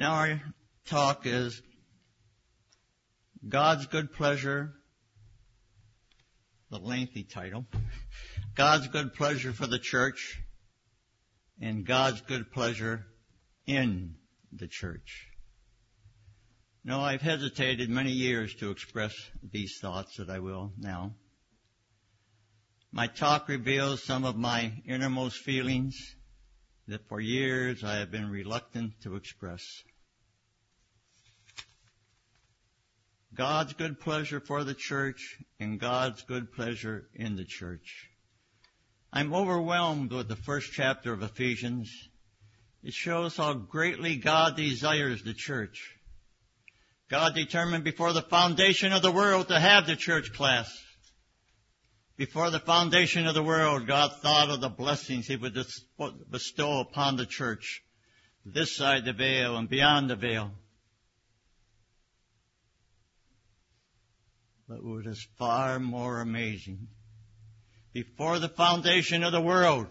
Now our talk is God's good pleasure, the lengthy title, God's good pleasure for the church and God's good pleasure in the church. Now, I've hesitated many years to express these thoughts that I will now. My talk reveals some of my innermost feelings that for years I have been reluctant to express. God's good pleasure for the church and God's good pleasure in the church. I'm overwhelmed with the first chapter of Ephesians. It shows how greatly God desires the church. God determined before the foundation of the world to have the church class. Before the foundation of the world, God thought of the blessings He would bestow upon the church, this side the veil and beyond the veil. But what is far more amazing, before the foundation of the world,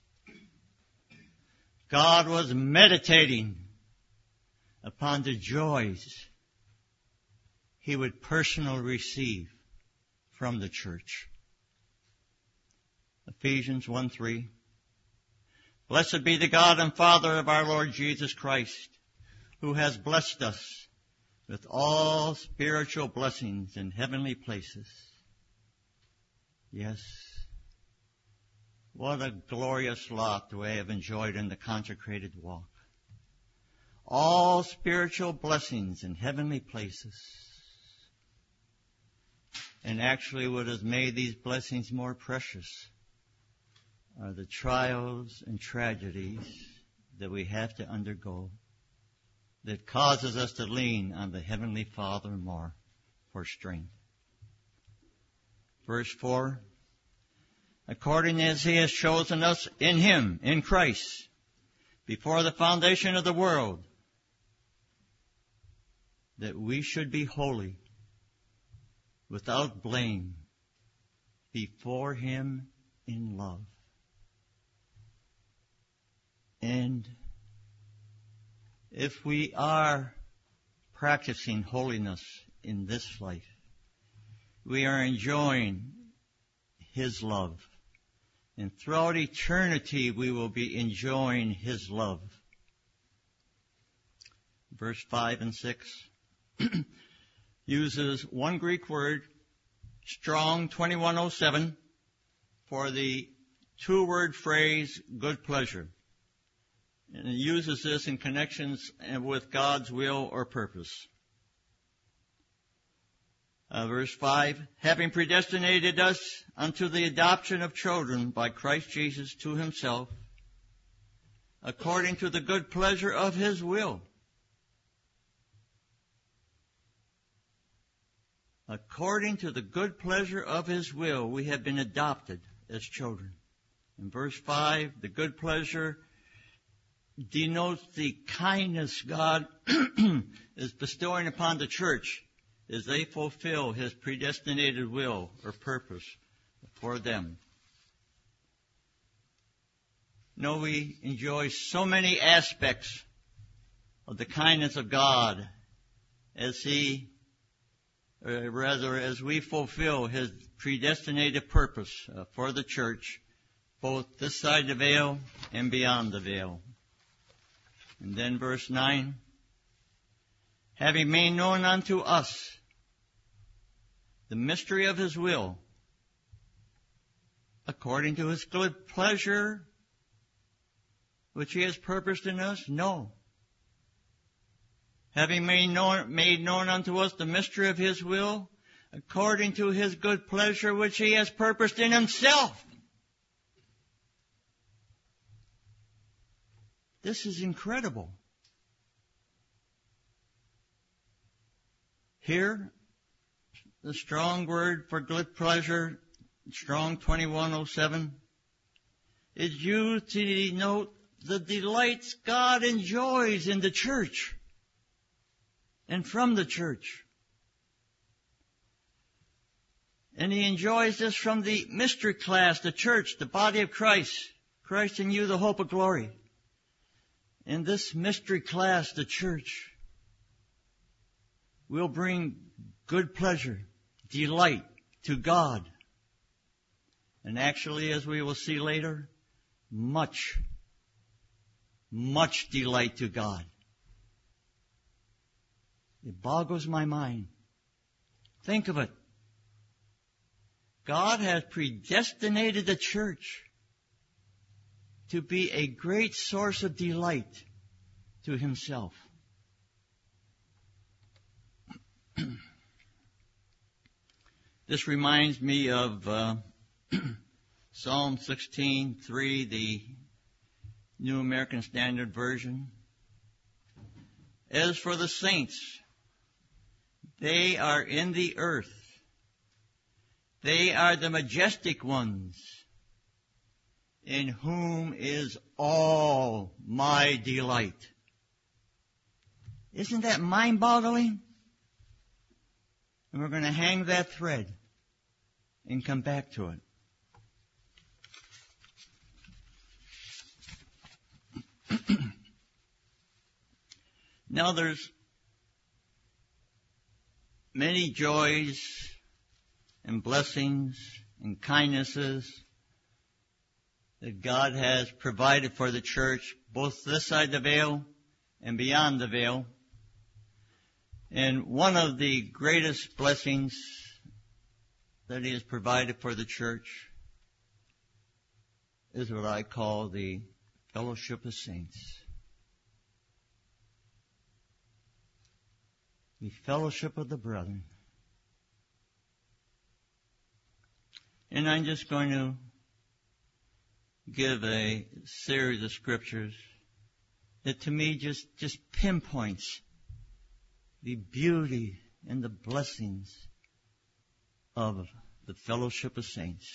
God was meditating upon the joys He would personally receive from the church. Ephesians 1:3. Blessed be the God and Father of our Lord Jesus Christ, who has blessed us with all spiritual blessings in heavenly places. Yes, what a glorious lot do I have enjoyed in the consecrated walk. All spiritual blessings in heavenly places. And actually what has made these blessings more precious are the trials and tragedies that we have to undergo that causes us to lean on the Heavenly Father more for strength. Verse 4, according as He has chosen us in Him, in Christ, before the foundation of the world, that we should be holy, without blame, before Him in love. And if we are practicing holiness in this life, we are enjoying His love. And throughout eternity, we will be enjoying His love. Verse 5 and 6 uses one Greek word, Strong 2107, for the two-word phrase, good pleasure. And it uses this in connections with God's will or purpose. Verse 5, having predestinated us unto the adoption of children by Christ Jesus to Himself, according to the good pleasure of His will. According to the good pleasure of His will, we have been adopted as children. In verse 5, the good pleasure denotes the kindness God is bestowing upon the church as they fulfill His predestinated will or purpose for them. No, we enjoy so many aspects of the kindness of God as as we fulfill His predestinated purpose for the church, both this side the veil and beyond the veil. And then verse 9, having made known unto us the mystery of His will, according to His good pleasure, which He has purposed in us? No. Having made known unto us the mystery of His will, according to His good pleasure, which He has purposed in Himself. This is incredible. Here, the strong word for good pleasure, Strong 2107, is used to denote the delights God enjoys in the church and from the church. And He enjoys this from the mystery class, the church, the body of Christ. Christ in you, the hope of glory. in this mystery class, the church, will bring good pleasure, delight to God. And actually, as we will see later, much delight to God. It boggles my mind. Think of it. God has predestinated the church to be a great source of delight to Himself. This reminds me of Psalm 16:3, the New American Standard Version. As for the saints, they are in the earth. They are the majestic ones, in whom is all my delight. Isn't that mind-boggling? And we're going to hang that thread and come back to it. Now there's many joys and blessings and kindnesses that God has provided for the church, both this side the veil and beyond the veil. And one of the greatest blessings that He has provided for the church is what I call the fellowship of saints. The fellowship of the brethren. And I'm just going to give a series of scriptures that to me just pinpoints the beauty and the blessings of the fellowship of saints.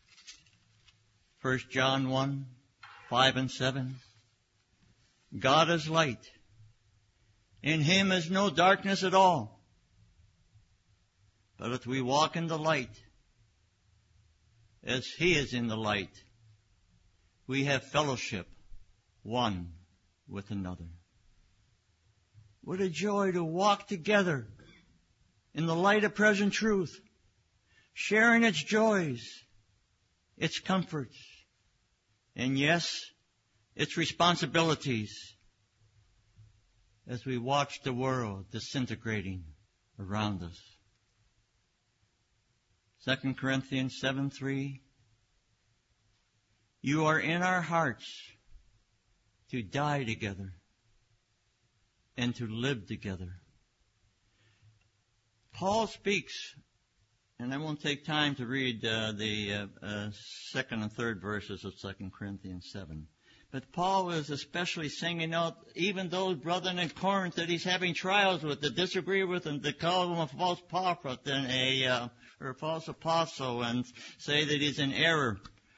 1 John 1:5 and 7. God is light. In Him is no darkness at all. But if we walk in the light, as He is in the light, we have fellowship one with another. What a joy to walk together in the light of present truth, sharing its joys, its comforts, and yes, its responsibilities as we watch the world disintegrating around us. 2 Corinthians 7:3. You are in our hearts to die together and to live together. Paul speaks, and I won't take time to read the second and third verses of 2 Corinthians 7. But Paul is especially singing out even those brethren in Corinth that he's having trials with, that disagree with him, that call him a false prophet and or a false apostle and say that he's in error.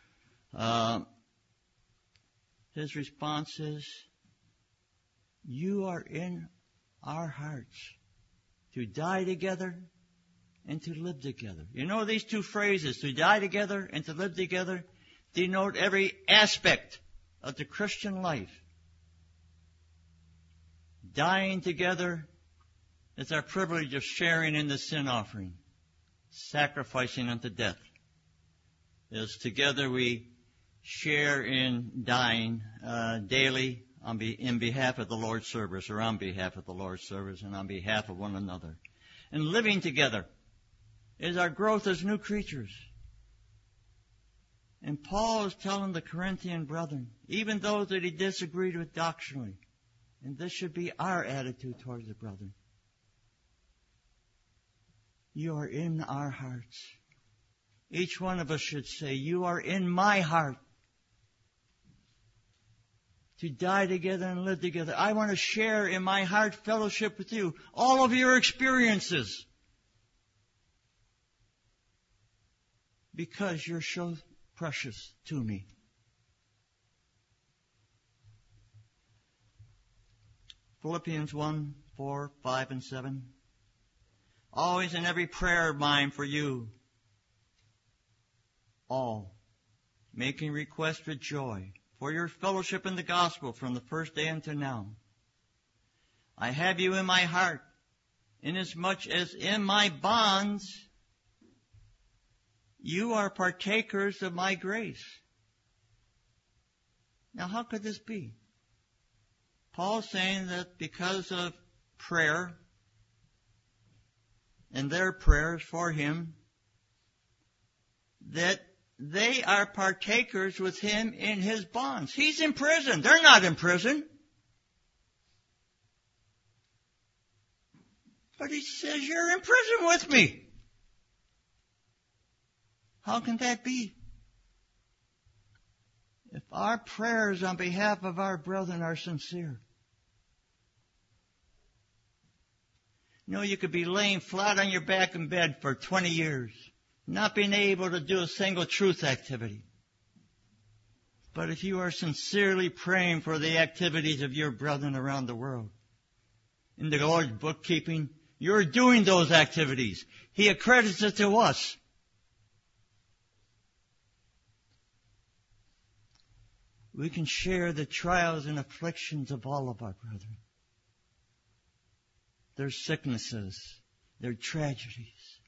His response is, you are in our hearts to die together and to live together. You know, these two phrases, to die together and to live together, denote every aspect of the Christian life. Dying together is our privilege of sharing in the sin offering, sacrificing unto death. As together we share in dying daily in behalf of the Lord's service, or on behalf of the Lord's service, and on behalf of one another. And living together is our growth as new creatures. And Paul is telling the Corinthian brethren, even those that he disagreed with doctrinally, and this should be our attitude towards the brethren, you are in our hearts. Each one of us should say, you are in my heart. To die together and live together. I want to share in my heart fellowship with you. All of your experiences. Because you're so precious to me. Philippians 1:4, 5, and 7. Always in every prayer of mine for you, all, making request with joy for your fellowship in the gospel from the first day until now. I have you in my heart, inasmuch as in my bonds you are partakers of my grace. Now, how could this be? Paul's saying that because of prayer and their prayers for him, that they are partakers with him in his bonds. He's in prison. They're not in prison. But he says, you're in prison with me. How can that be? If our prayers on behalf of our brethren are sincere. You know, you could be laying flat on your back in bed for 20 years, not being able to do a single truth activity. But if you are sincerely praying for the activities of your brethren around the world, in the Lord's bookkeeping, you're doing those activities. He accredits it to us. We can share the trials and afflictions of all of our brethren. Their sicknesses, their tragedies.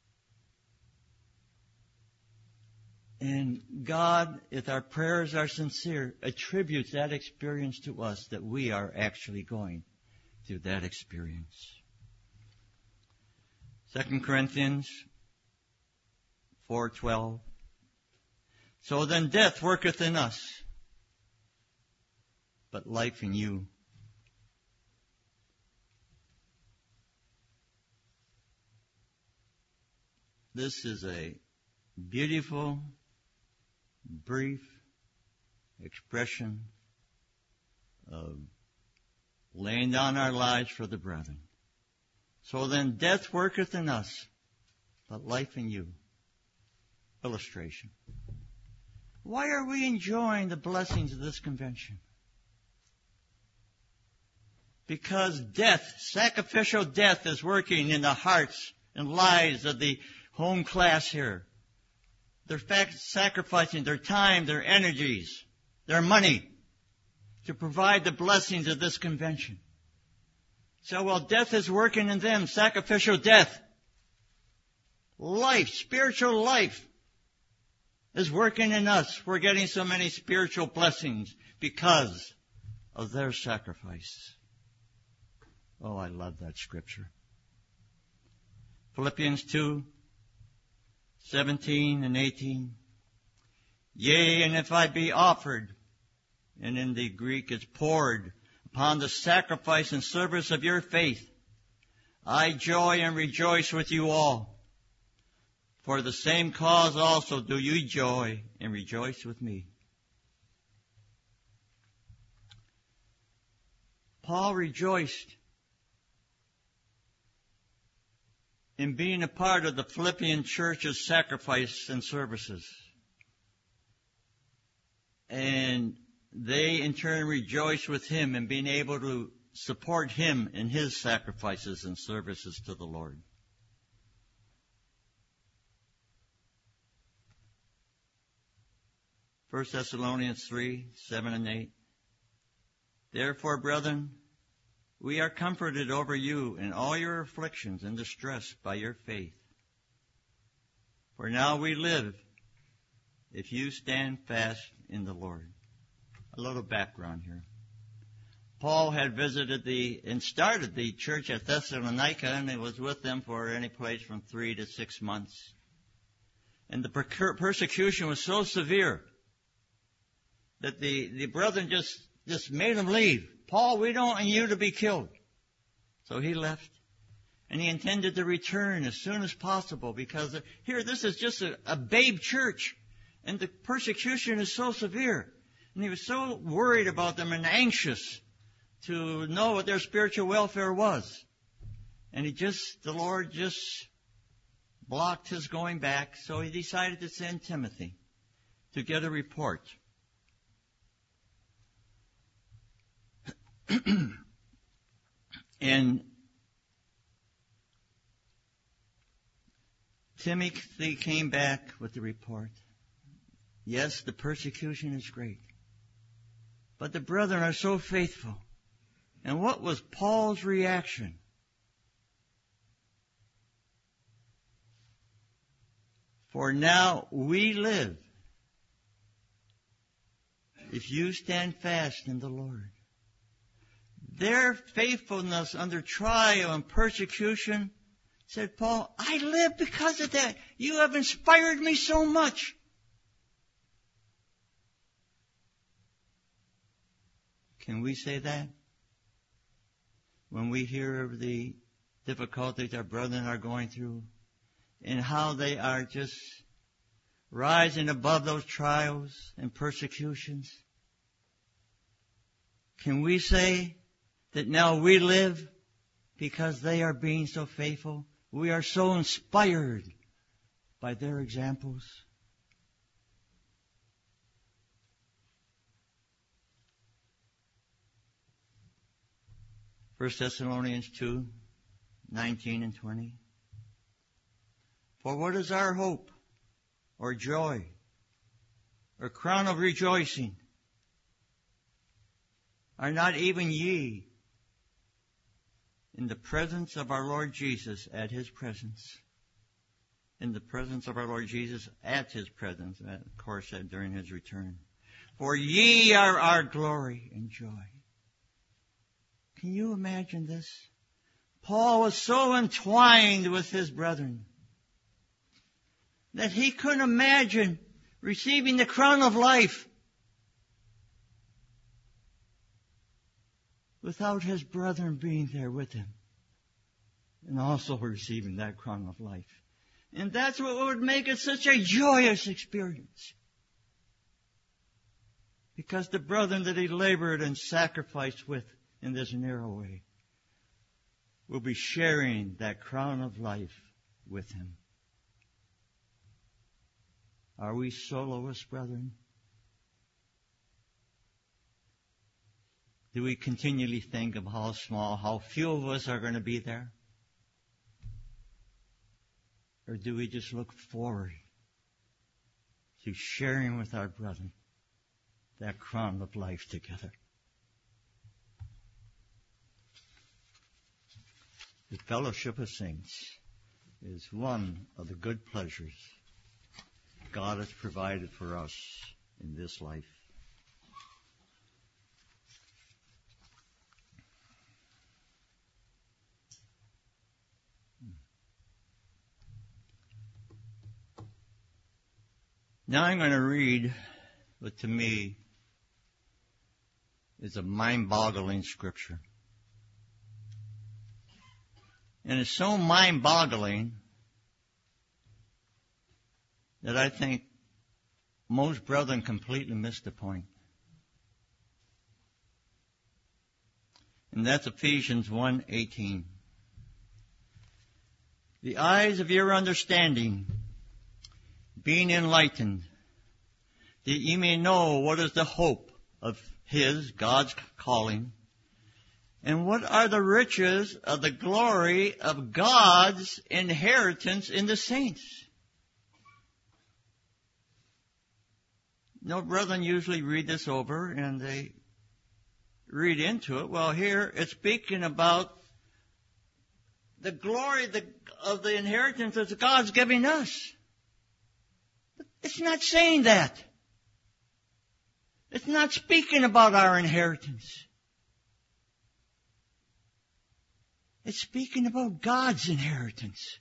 And God, if our prayers are sincere, attributes that experience to us, that we are actually going through that experience. 2 Corinthians 4:12. So then death worketh in us, but life in you. This is a beautiful, brief expression of laying down our lives for the brethren. So then death worketh in us, but life in you. Illustration. Why are we enjoying the blessings of this convention? Because death, sacrificial death, is working in the hearts and lives of the home class here. They're sacrificing their time, their energies, their money to provide the blessings of this convention. So while death is working in them, sacrificial death, life, spiritual life, is working in us. We're getting so many spiritual blessings because of their sacrifice. Oh, I love that scripture. Philippians 2:17 and 18. Yea, and if I be offered, and in the Greek it's poured, upon the sacrifice and service of your faith, I joy and rejoice with you all. For the same cause also do you joy and rejoice with me. Paul rejoiced in being a part of the Philippian church's sacrifice and services. And they in turn rejoiced with him in being able to support him in his sacrifices and services to the Lord. First Thessalonians 3:7 and 8. Therefore, brethren, we are comforted over you in all your afflictions and distress by your faith. For now we live if you stand fast in the Lord. A little background here. Paul had visited and started the church at Thessalonica, and he was with them for any place from 3 to 6 months. And the persecution was so severe that the brethren just made him leave. Paul, we don't want you to be killed. So he left. And he intended to return as soon as possible because here, this is just a babe church. And the persecution is so severe. And he was so worried about them and anxious to know what their spiritual welfare was. And the Lord just blocked his going back. So he decided to send Timothy to get a report. And Timothy came back with the report. Yes, the persecution is great. But the brethren are so faithful. And what was Paul's reaction? For now we live, if you stand fast in the Lord. Their faithfulness under trial and persecution, said Paul, I live because of that. You have inspired me so much. Can we say that? When we hear of the difficulties our brethren are going through and how they are just rising above those trials and persecutions, can we say that now we live because they are being so faithful? We are so inspired by their examples. First Thessalonians 2:19 and 20. For what is our hope, or joy, or crown of rejoicing? Are not even ye in the presence of our Lord Jesus at His presence? In the presence of our Lord Jesus at His presence, of course, during His return. For ye are our glory and joy. Can you imagine this? Paul was so entwined with his brethren that he couldn't imagine receiving the crown of life without his brethren being there with him and also receiving that crown of life. And that's what would make it such a joyous experience. Because the brethren that he labored and sacrificed with in this narrow way will be sharing that crown of life with him. Are we soloists, brethren? Do we continually think of how small, how few of us are going to be there? Or do we just look forward to sharing with our brethren that crown of life together? The fellowship of saints is one of the good pleasures God has provided for us in this life. Now I'm going to read what to me is a mind-boggling scripture. And it's so mind-boggling that I think most brethren completely miss the point. And that's Ephesians 1:18. The eyes of your understanding being enlightened, that ye may know what is the hope of His, God's calling, and what are the riches of the glory of God's inheritance in the saints. No, brethren usually read this over and they read into it. Well, here it's speaking about the glory of the inheritance that God's giving us. It's not saying that. It's not speaking about our inheritance. It's speaking about God's inheritance.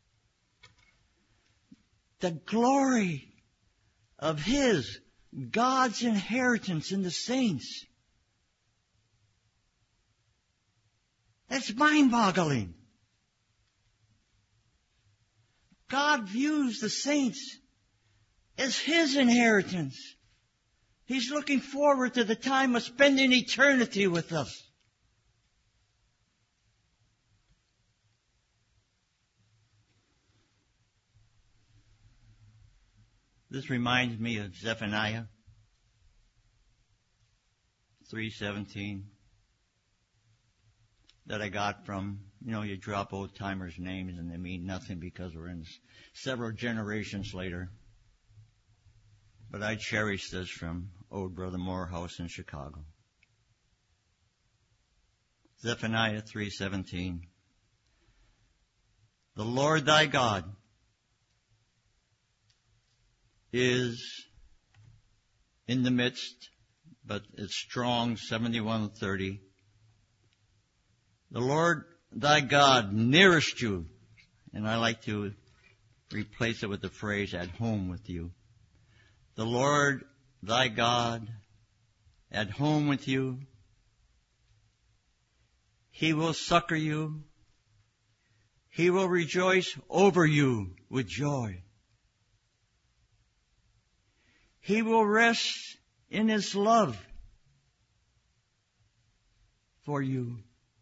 The glory of His, God's inheritance in the saints. That's mind-boggling. God views the saints as His inheritance. He's looking forward to the time of spending eternity with us. This reminds me of Zephaniah 3:17 that I got from, you drop old timers' names and they mean nothing because we're in several generations later. but I cherish this from old Brother Morehouse in Chicago. Zephaniah 3:17. The Lord thy God is in the midst, but it's strong, 71:30. The Lord thy God nearest you, and I like to replace it with the phrase at home with you. The Lord thy God at home with you. He will succor you. He will rejoice over you with joy. He will rest in his love for you.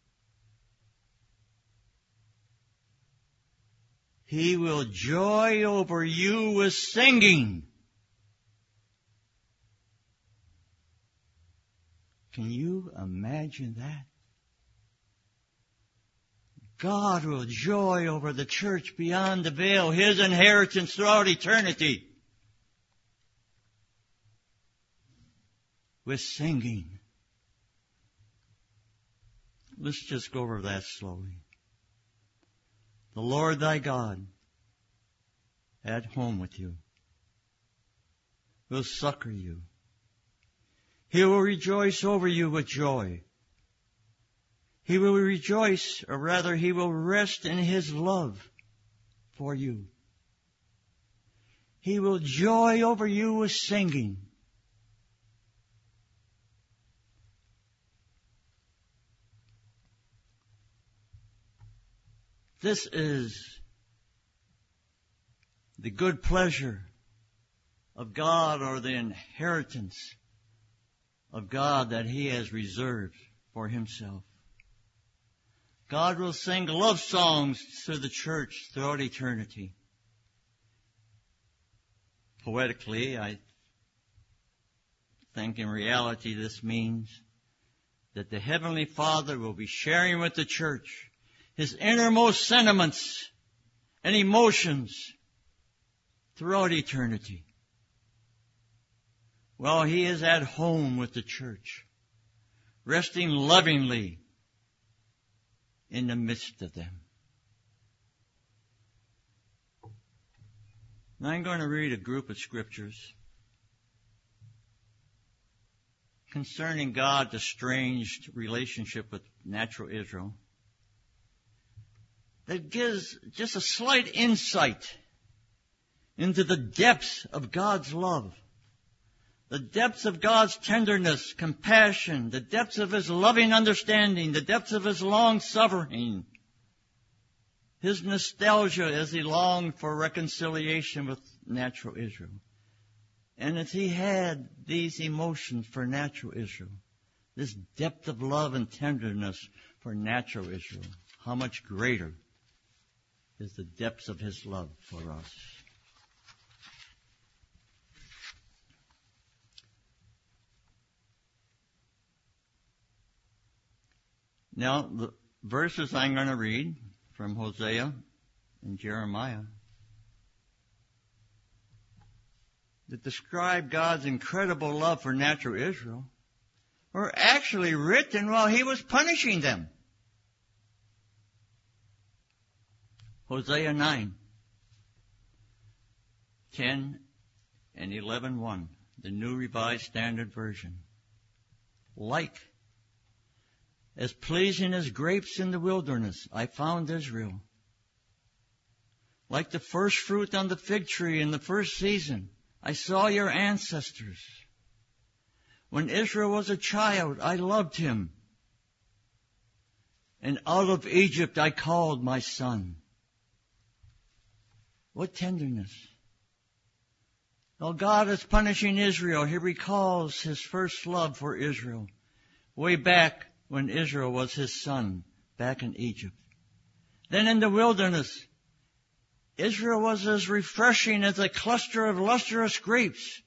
He will joy over you with singing. Can you imagine that? God will joy over the church beyond the veil, his inheritance throughout eternity, with singing. Let's just go over that slowly. The Lord thy God at home with you will succor you. He will rejoice over you with joy. He will rejoice, or rather, he will rest in his love for you. He will joy over you with singing. This is the good pleasure of God, or the inheritance of God that he has reserved for himself. God will sing love songs to the church throughout eternity. Poetically, I think in reality this means that the Heavenly Father will be sharing with the church his innermost sentiments and emotions throughout eternity. While he is at home with the church, resting lovingly in the midst of them. Now I'm going to read a group of scriptures concerning God's estranged relationship with natural Israel that gives just a slight insight into the depths of God's love, the depths of God's tenderness, compassion, the depths of his loving understanding, the depths of his long-suffering, his nostalgia as he longed for reconciliation with natural Israel. And as he had these emotions for natural Israel, this depth of love and tenderness for natural Israel, how much greater is the depths of his love for us. Now, the verses I'm going to read from Hosea and Jeremiah that describe God's incredible love for natural Israel were actually written while he was punishing them. Hosea 9, 10 and 11:1, the New Revised Standard Version. Like as pleasing as grapes in the wilderness, I found Israel. Like the first fruit on the fig tree in the first season, I saw your ancestors. When Israel was a child, I loved him. And out of Egypt I called my son. What tenderness. While God is punishing Israel, he recalls his first love for Israel, way back when Israel was his son, back in Egypt. Then in the wilderness, Israel was as refreshing as a cluster of lustrous grapes.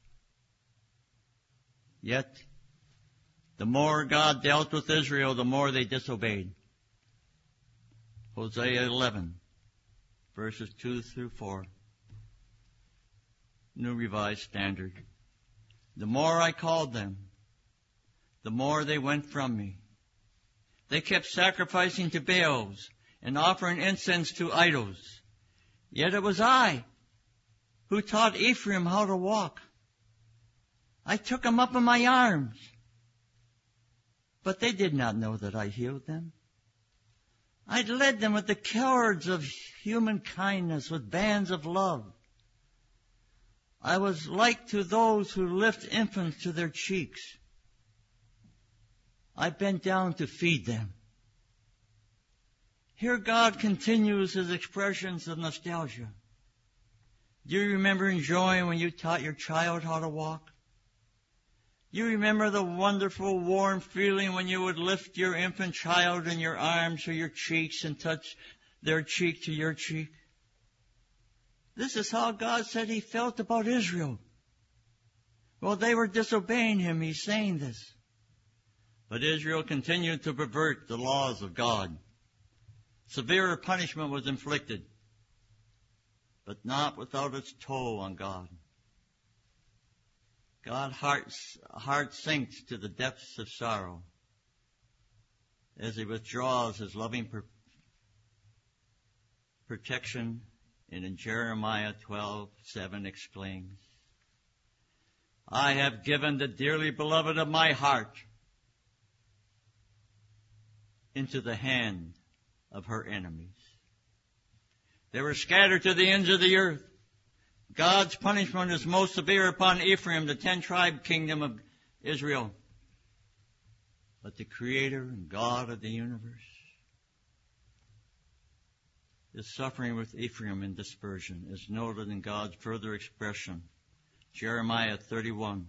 Yet, the more God dealt with Israel, the more they disobeyed. Hosea 11, verses 2 through 4. New Revised Standard The more I called them, the more they went from me. They kept sacrificing to Baals and offering incense to idols. Yet it was I who taught Ephraim how to walk. I took him up in my arms. But they did not know that I healed them. I led them with the cords of human kindness, with bands of love. I was like to those who lift infants to their cheeks. I bent down to feed them. Here God continues his expressions of nostalgia. Do you remember enjoying when you taught your child how to walk? You remember the wonderful warm feeling when you would lift your infant child in your arms to your cheeks and touch their cheek to your cheek? This is how God said he felt about Israel. Well, they were disobeying him. He's saying this. But Israel continued to pervert the laws of God. Severe punishment was inflicted, but not without its toll on God. God's heart sinks to the depths of sorrow as he withdraws his loving protection, and in Jeremiah 12:7 exclaims, I have given the dearly beloved of my heart into the hand of her enemies. They were scattered to the ends of the earth. God's punishment is most severe upon Ephraim, the 10-tribe kingdom of Israel. But the Creator and God of the universe is suffering with Ephraim in dispersion, as noted in God's further expression. Jeremiah 31,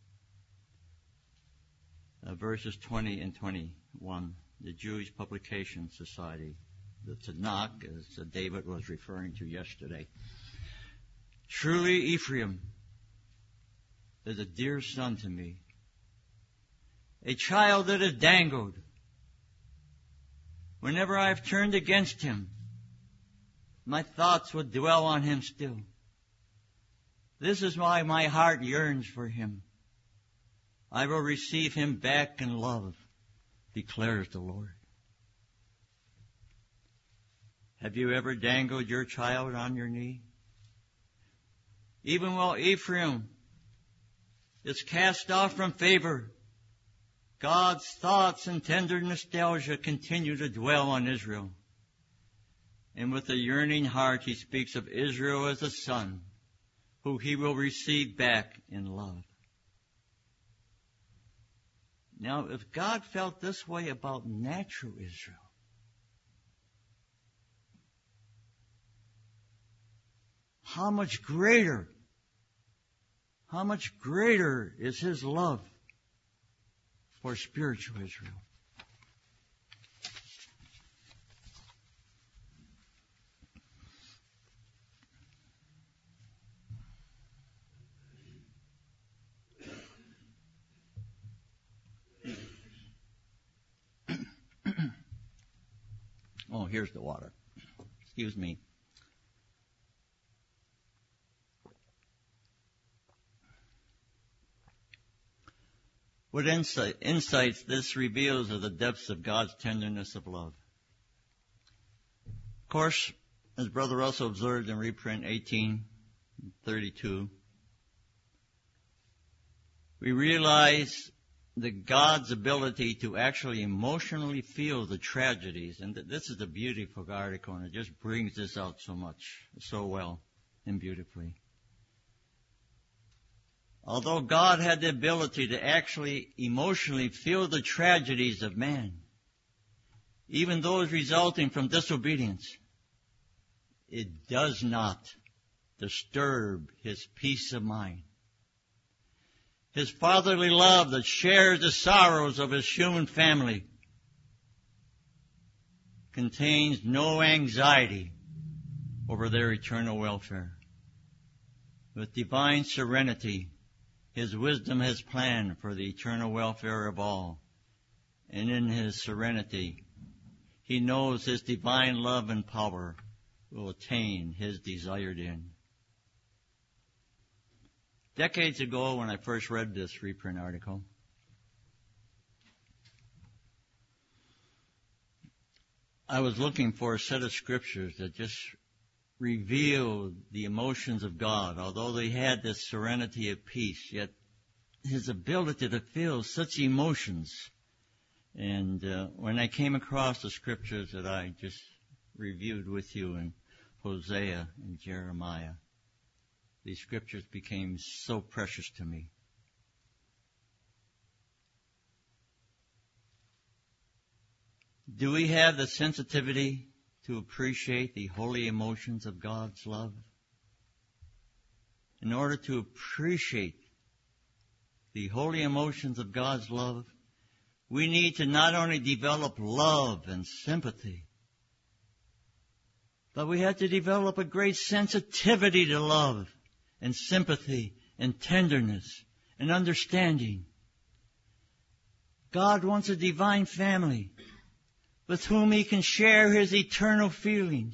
verses 20 and 21, the Jewish Publication Society, the Tanakh, as David was referring to yesterday. Truly Ephraim is a dear son to me, a child that is dangled. Whenever I have turned against him, my thoughts would dwell on him still. This is why my heart yearns for him. I will receive him back in love, declares the Lord. Have you ever dangled your child on your knee? Even while Ephraim is cast off from favor, God's thoughts and tender nostalgia continue to dwell on Israel. And with a yearning heart, he speaks of Israel as a son who he will receive back in love. Now, if God felt this way about natural Israel, how much greater is his love for spiritual Israel? Oh, here's the water. Excuse me. What insights this reveals are the depths of God's tenderness of love. Of course, as Brother Russell observed in reprint 1832, we realize that God's ability to actually emotionally feel the tragedies, and this is a beautiful article, and it just brings this out so well and beautifully. Although God had the ability to actually emotionally feel the tragedies of man, even those resulting from disobedience, it does not disturb his peace of mind. His fatherly love that shares the sorrows of his human family contains no anxiety over their eternal welfare. With divine serenity, his wisdom has planned for the eternal welfare of all. And in his serenity, he knows his divine love and power will attain his desired end. Decades ago, when I first read this reprint article, I was looking for a set of scriptures that just revealed the emotions of God. Although they had this serenity of peace, yet His ability to feel such emotions. And when I came across the scriptures that I just reviewed with you in Hosea and Jeremiah, these scriptures became so precious to me. Do we have the sensitivity to appreciate the holy emotions of God's love? In order to appreciate the holy emotions of God's love, we need to not only develop love and sympathy, but we have to develop a great sensitivity to love and sympathy and tenderness and understanding. God wants a divine family with whom He can share His eternal feelings.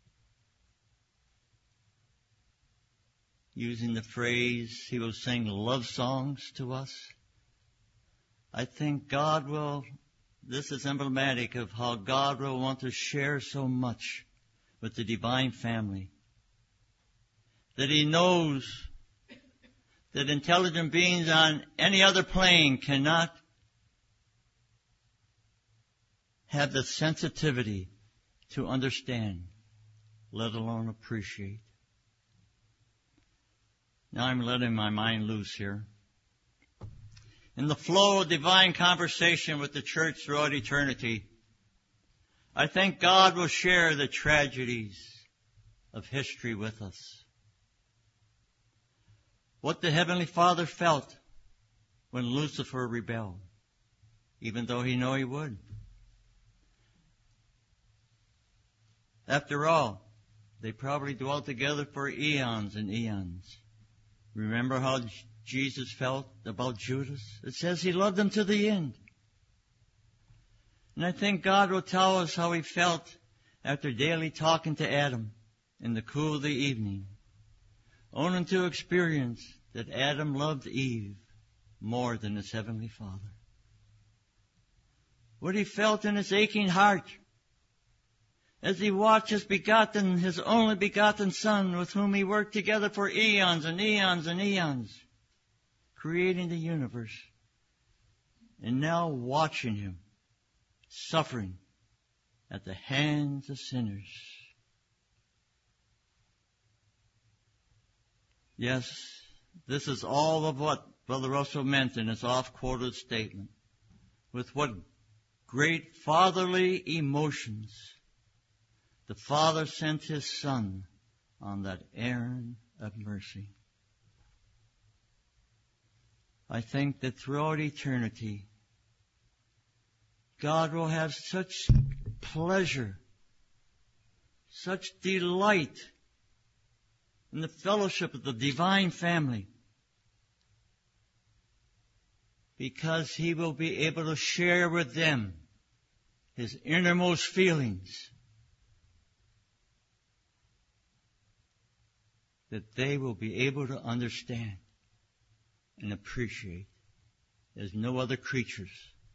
Using the phrase, He will sing love songs to us. I think God will, this is emblematic of how God will want to share so much with the divine family, that He knows that intelligent beings on any other plane cannot have the sensitivity to understand, let alone appreciate. Now I'm letting my mind loose here. In the flow of divine conversation with the church throughout eternity, I think God will share the tragedies of history with us. What the Heavenly Father felt when Lucifer rebelled, even though He knew he would. After all, they probably dwelt together for eons and eons. Remember how Jesus felt about Judas? It says He loved him to the end. And I think God will tell us how He felt after daily talking to Adam in the cool of the evening, only to experience that Adam loved Eve more than his Heavenly Father. What he felt in his aching heart as he watched his only begotten Son, with whom he worked together for eons and eons and eons, creating the universe, and now watching him suffering at the hands of sinners. Yes, this is all of what Brother Russell meant in his oft-quoted statement. With what great fatherly emotions the Father sent His Son on that errand of mercy. I think that throughout eternity, God will have such pleasure, such delight in the fellowship of the divine family, because He will be able to share with them His innermost feelings, that they will be able to understand and appreciate as no other creatures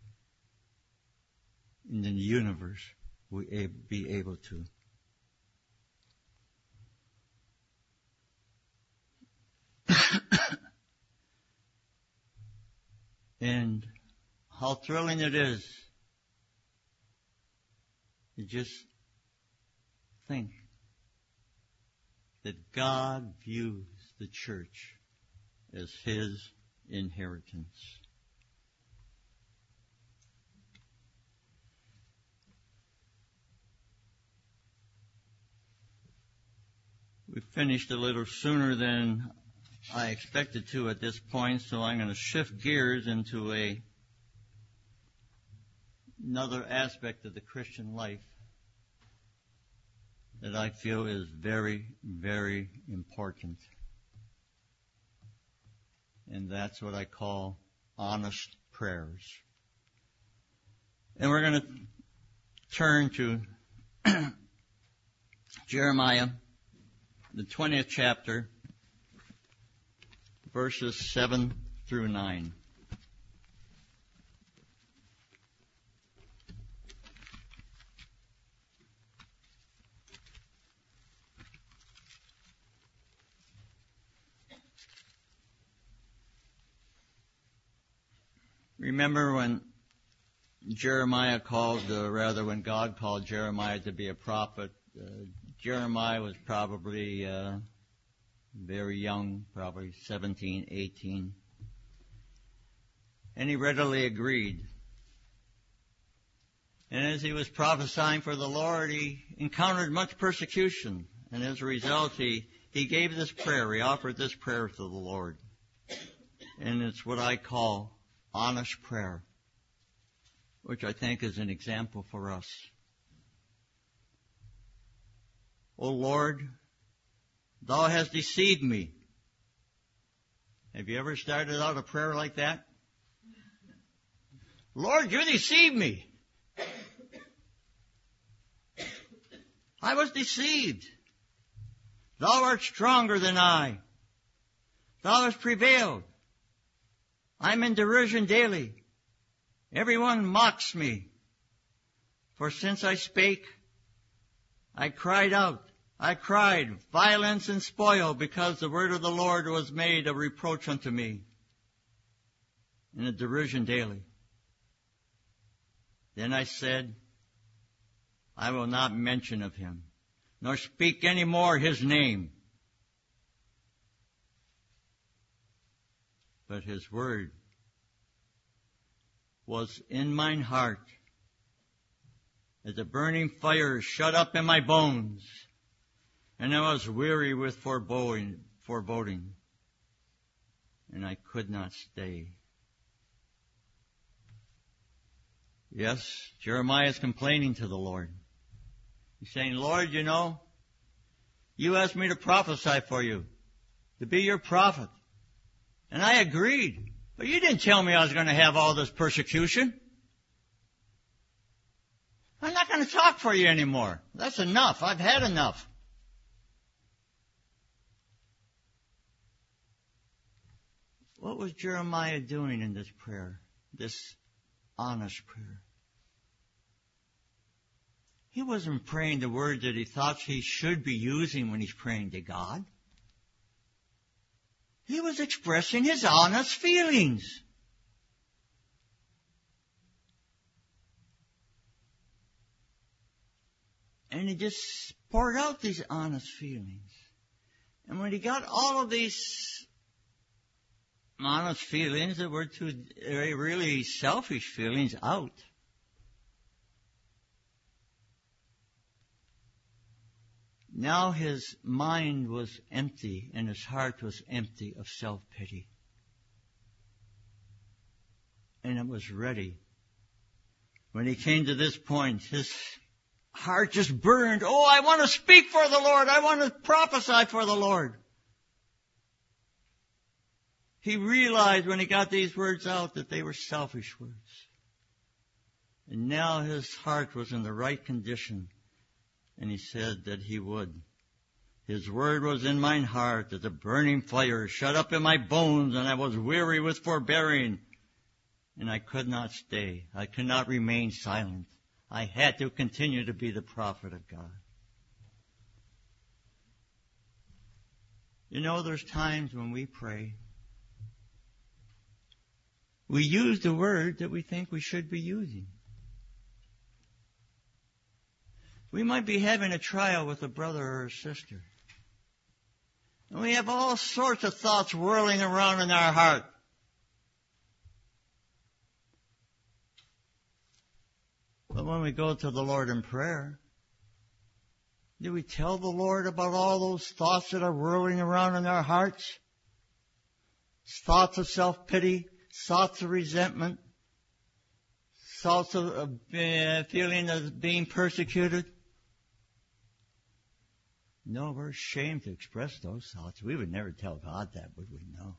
in the universe will be able to. And how thrilling it is to just think that God views the church as His inheritance. We finished a little sooner than I expected to at this point, so I'm going to shift gears into another aspect of the Christian life that I feel is very, very important. And that's what I call honest prayers. And we're going to turn to Jeremiah, the 20th chapter, verses 7 through 9. Remember when when God called Jeremiah to be a prophet, Jeremiah was probably very young, probably 17, 18. And he readily agreed. And as he was prophesying for the Lord, he encountered much persecution. And as a result, he gave this prayer. He offered this prayer to the Lord. And it's what I call honest prayer, which I think is an example for us. O Lord, Thou hast deceived me. Have you ever started out a prayer like that? Lord, you deceived me. I was deceived. Thou art stronger than I. Thou hast prevailed. I'm in derision daily. Everyone mocks me. For since I spake, I cried out. I cried, violence and spoil, because the word of the Lord was made a reproach unto me, in a derision daily. Then I said, I will not mention of him, nor speak any more his name. But his word was in mine heart, as a burning fire shut up in my bones, and I was weary with foreboding, and I could not stay. Yes, Jeremiah is complaining to the Lord. He's saying, Lord, you asked me to prophesy for you, to be your prophet. And I agreed. But you didn't tell me I was going to have all this persecution. I'm not going to talk for you anymore. That's enough. I've had enough. What was Jeremiah doing in this prayer, this honest prayer? He wasn't praying the words that he thought he should be using when he's praying to God. He was expressing his honest feelings. And he just poured out these honest feelings. And when he got all of these honest feelings that were really selfish feelings out, now his mind was empty and his heart was empty of self-pity. And it was ready. When he came to this point, his heart just burned. Oh, I want to speak for the Lord. I want to prophesy for the Lord. He realized when he got these words out that they were selfish words. And now his heart was in the right condition. And he said that he would. His word was in mine heart as a burning fire shut up in my bones, and I was weary with forbearing. And I could not stay. I could not remain silent. I had to continue to be the prophet of God. There's times when we pray, we use the word that we think we should be using. We might be having a trial with a brother or a sister. And we have all sorts of thoughts whirling around in our heart. But when we go to the Lord in prayer, do we tell the Lord about all those thoughts that are whirling around in our hearts? Thoughts of self-pity, thoughts of resentment, thoughts of feeling of being persecuted? No, we're ashamed to express those thoughts. We would never tell God that, would we? No.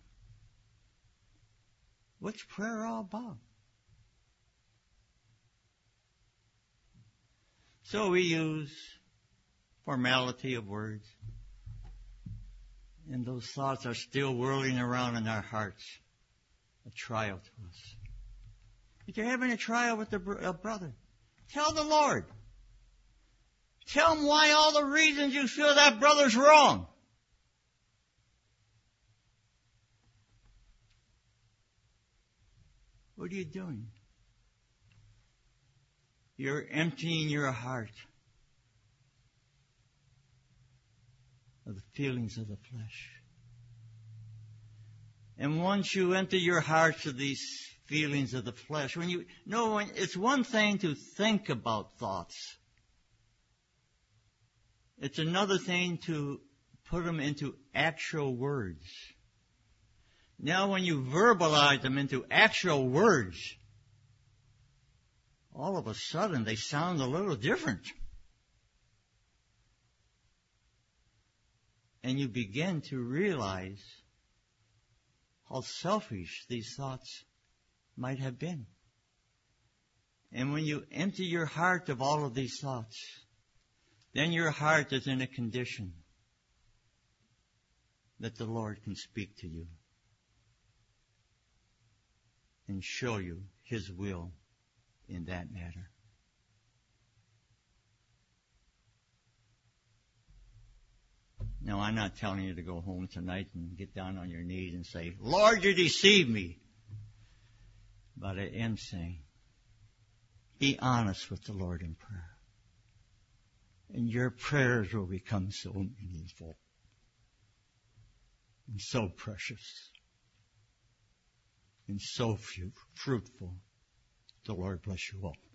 What's prayer all about? So we use formality of words. And those thoughts are still whirling around in our hearts. A trial to us. If you're having a trial with a brother, tell the Lord. Tell him why all the reasons you feel that brother's wrong. What are you doing? You're emptying your heart of the feelings of the flesh. And once you empty your hearts of these feelings of the flesh, it's one thing to think about thoughts. It's another thing to put them into actual words. Now when you verbalize them into actual words, all of a sudden they sound a little different. And you begin to realize how selfish these thoughts might have been. And when you empty your heart of all of these thoughts, then your heart is in a condition that the Lord can speak to you and show you His will in that matter. Now, I'm not telling you to go home tonight and get down on your knees and say, Lord, you deceived me. But I am saying, be honest with the Lord in prayer. And your prayers will become so meaningful and so precious and so fruitful. The Lord bless you all.